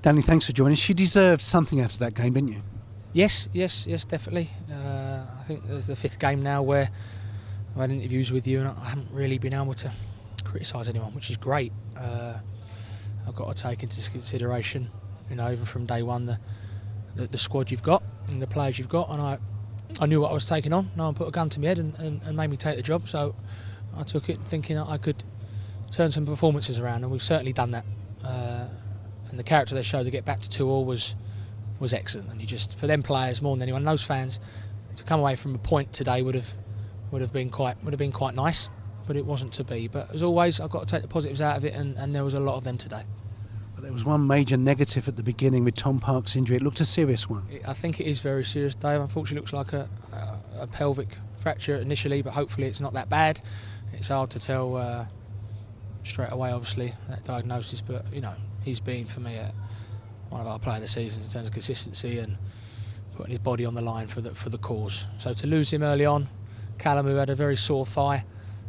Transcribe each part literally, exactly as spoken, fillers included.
Danny, thanks for joining us. You deserved something out of that game, didn't you? Yes, yes, yes, definitely. Uh, I think there's the fifth game now where I've had interviews with you and I haven't really been able to criticise anyone, which is great. Uh, I've got to take into consideration, you know, even from day one, the, the the squad you've got and the players you've got, and I I knew what I was taking on. No one put a gun to my head and, and, and made me take the job, so I took it thinking that I could turn some performances around, and we've certainly done that. Uh, and the character they showed to get back to two all was was excellent, and you just, for them players more than anyone, those fans, to come away from a point today would have would have been quite would have been quite nice, but it wasn't to be. But as always, I've got to take the positives out of it, and, and there was a lot of them today. But there was one major negative at the beginning with Tom Park's injury. It looked a serious one. I think it is very serious, Dave. Unfortunately, it looks like a, a, a pelvic fracture initially, but hopefully it's not that bad. It's hard to tell uh, straight away, obviously, that diagnosis, but you know, he's been for me a, one of our player of the season in terms of consistency and putting his body on the line for the for the cause. So to lose him early on, Callum, who had a very sore thigh,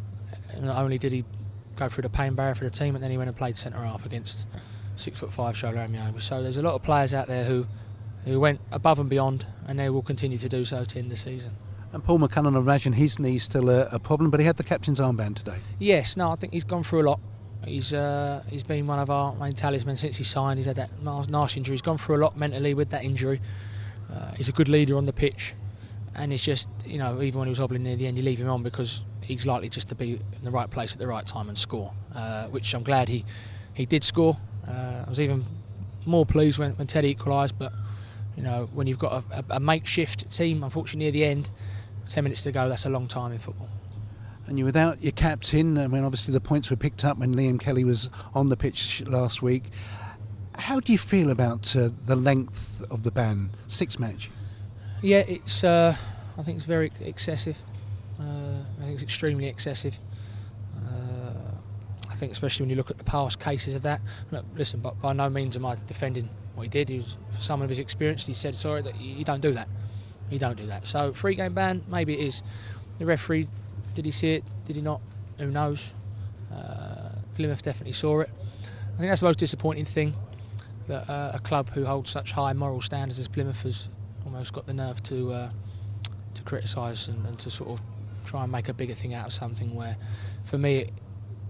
not only did he go through the pain barrier for the team, and then he went and played centre half against six foot five Shola Amiobi. So there's a lot of players out there who who went above and beyond, and they will continue to do so to end the season. And Paul McCullum, I imagine his knee's still a, a problem, but he had the captain's armband today. Yes, no, I think he's gone through a lot. He's uh, he's been one of our main talismen since he signed. He's had that nasty injury. He's gone through a lot mentally with that injury. Uh, he's a good leader on the pitch, and it's just, you know, even when he was hobbling near the end, you leave him on because he's likely just to be in the right place at the right time and score, uh, which I'm glad he, he did score. Uh, I was even more pleased when, when Teddy equalised, but you know, when you've got a, a, a makeshift team, unfortunately near the end, ten minutes to go, that's a long time in football. And you're without your captain. I mean, obviously the points were picked up when Liam Kelly was on the pitch last week. How do you feel about uh, the length of the ban? Six matches. Yeah, it's. Uh, I think it's very excessive. Uh, I think it's extremely excessive. Uh, I think, especially when you look at the past cases of that. Look, listen, but by no means am I defending what he did. He was, for someone of his experience, he said, sorry, that you, you don't do that. You don't do that. So, three game ban, maybe it is. The referee, did he see it? Did he not? Who knows? Uh, Plymouth definitely saw it. I think that's the most disappointing thing, that uh, a club who holds such high moral standards as Plymouth has almost got the nerve to uh, to criticise and, and to sort of try and make a bigger thing out of something where, for me, it,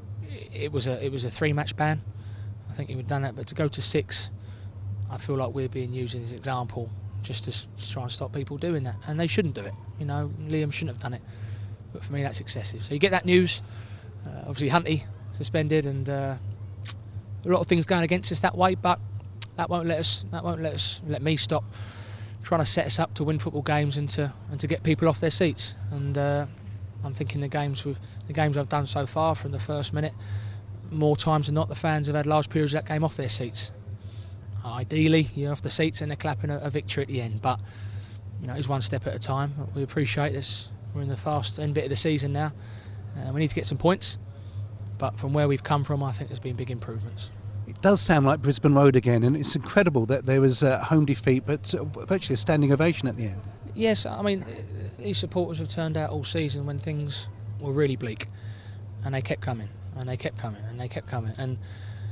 it was a it was a three match ban. I think he would have done that, but to go to six, I feel like we're being used as an example just to, s- to try and stop people doing that, and they shouldn't do it. You know, Liam shouldn't have done it, but for me that's excessive. So you get that news. Uh, obviously Hunty suspended, and uh, a lot of things going against us that way, but that won't let us. That won't let us. Let me stop trying to set us up to win football games and to and to get people off their seats. And uh, I'm thinking the games with the games I've done so far from the first minute, more times than not, the fans have had large periods of that game off their seats. Ideally, you're off the seats and they're clapping a, a victory at the end. But you know, it's one step at a time. We appreciate this. We're in the fast end bit of the season now. Uh, we need to get some points. But from where we've come from, I think there's been big improvements. It does sound like Brisbane Road again, and it's incredible that there was a home defeat, but uh, virtually a standing ovation at the end. Yes, I mean, these supporters have turned out all season when things were really bleak, and they kept coming, and they kept coming, and they kept coming. And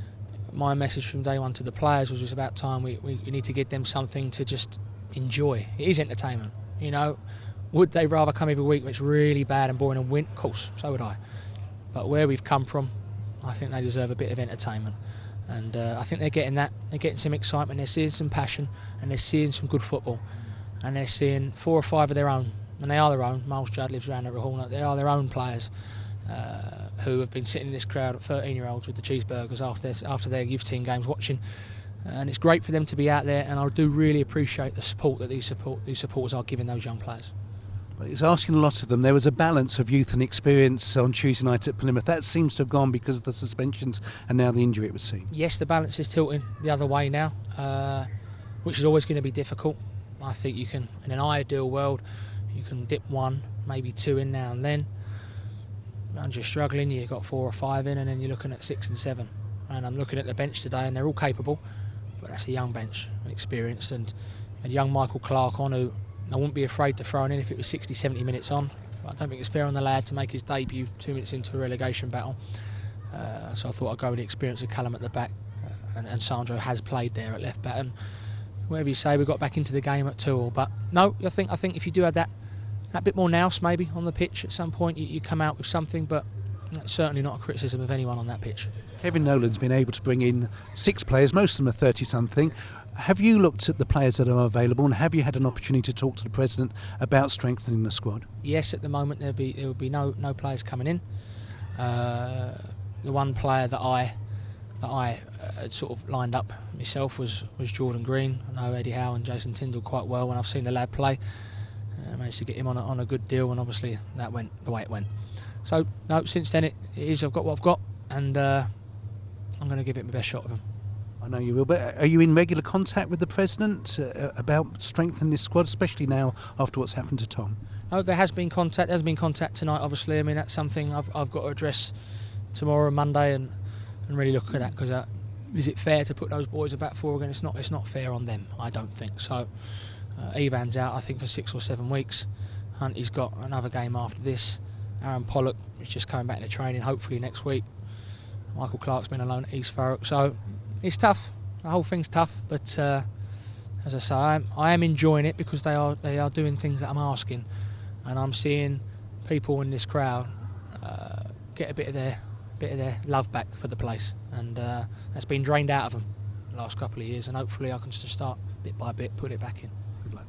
my message from day one to the players was, it's about time we, we, we need to give them something to just enjoy. It is entertainment, you know. Would they rather come every week when it's really bad and boring and win? Of course, so would I. But where we've come from, I think they deserve a bit of entertainment. And uh, I think they're getting that. They're getting some excitement, they're seeing some passion, and they're seeing some good football. And they're seeing four or five of their own, and they are their own. Miles Judd lives around every corner. They are their own players uh, who have been sitting in this crowd of thirteen-year-olds with the cheeseburgers after their, after their youth team games watching. And it's great for them to be out there, and I do really appreciate the support that these support these supporters are giving those young players. But it's asking a lot of them. There was a balance of youth and experience on Tuesday night at Plymouth. That seems to have gone because of the suspensions and now the injury, it would seem. Yes, the balance is tilting the other way now, uh, which is always going to be difficult. I think you can, in an ideal world, you can dip one, maybe two in now and then. And you're struggling, you've got four or five in, and then you're looking at six and seven. And I'm looking at the bench today, and they're all capable, but that's a young bench, experienced, and, and young Michael Clark on, who I wouldn't be afraid to throw him in if it was sixty, seventy minutes on. But I don't think it's fair on the lad to make his debut two minutes into a relegation battle. Uh, so I thought I'd go with the experience of Callum at the back. Uh, and, and Sandro has played there at left back. And whatever you say, we got back into the game at two all. But no, I think I think if you do have that that bit more nous maybe on the pitch at some point, you, you come out with something. But that's certainly not a criticism of anyone on that pitch. Kevin Nolan's been able to bring in six players, most of them are thirty something. Have you looked at the players that are available, and have you had an opportunity to talk to the president about strengthening the squad? Yes, at the moment there'll be there will be no no players coming in. Uh, the one player that I that I uh, had sort of lined up myself was was Jordan Green. I know Eddie Howe and Jason Tyndall quite well when I've seen the lad play. I uh, managed to get him on a, on a good deal, and obviously that went the way it went. So no, since then it, it is I've got what I've got, and uh, I'm going to give it my best shot of him. I know you will, but are you in regular contact with the president uh, about strengthening this squad, especially now after what's happened to Tom? Oh, there has been contact. There's been contact tonight, obviously. I mean, that's something I've I've got to address tomorrow and Monday, and, and really look at that, because uh, is it fair to put those boys a back four again? It's not. It's not fair on them. I don't think so. Uh, Ivan's out, I think, for six or seven weeks. Hunty's got another game after this. Aaron Pollock is just coming back into training, hopefully next week. Michael Clark's been alone at East Thurrock, so it's tough. The whole thing's tough, but uh, as I say, I am, I am enjoying it, because they are they are doing things that I'm asking, and I'm seeing people in this crowd uh, get a bit of their bit of their love back for the place, and uh, that's been drained out of them the last couple of years, and hopefully I can just start bit by bit put it back in.